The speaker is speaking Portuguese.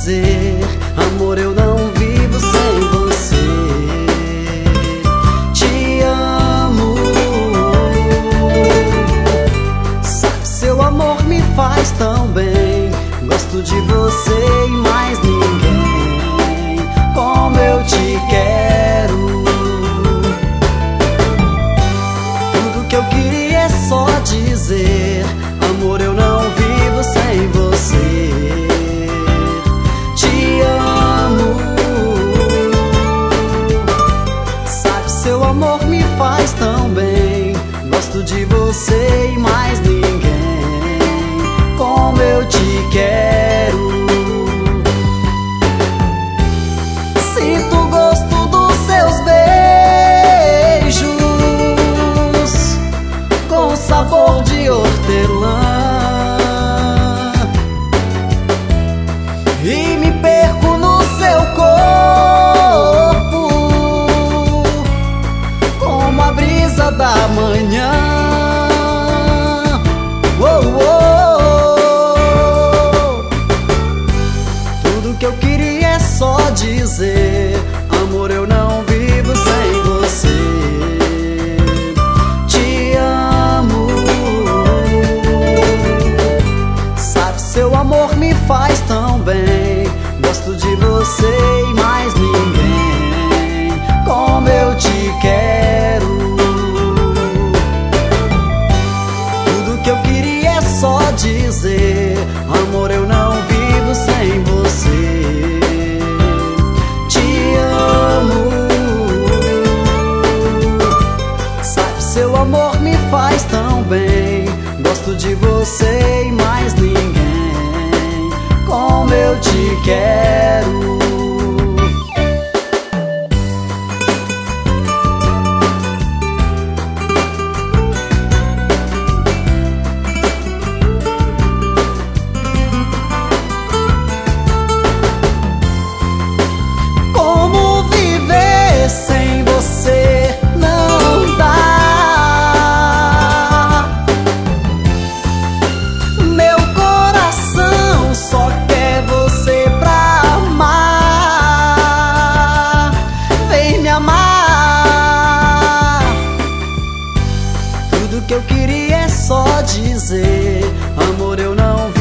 dizer: amor, eu não vivo sem você. Te amo. Sabe, seu amor me faz tão bem. Gosto de você e mais ninguém. Como eu te quero. Tudo que eu queria é só dizer: amor, eu não vivo sem você. Te amo. Sabe, seu amor me faz tão bem. Gosto de você e mais ninguém. Como eu te quero. Sinto o gosto dos seus beijos com sabor de hortelã. E me perco no seu corpo como a brisa da manhã. Oh, oh. Tudo que eu queria é só dizer: amor, eu não vivo sem você. Te amo. Sabe, seu amor me faz tão bem. Gosto de você e mais ninguém. Como eu te quero. Tudo que eu queria é só dizer: amor, eu não vivo sem você. Te amo. Sabe, seu amor me faz tão bem. Gosto de você e mais ninguém. Como eu te quero. Como viver sem você não dá. Meu coração só quer você pra amar. Vem me amar. Tudo que eu queria é só dizer: amor, eu não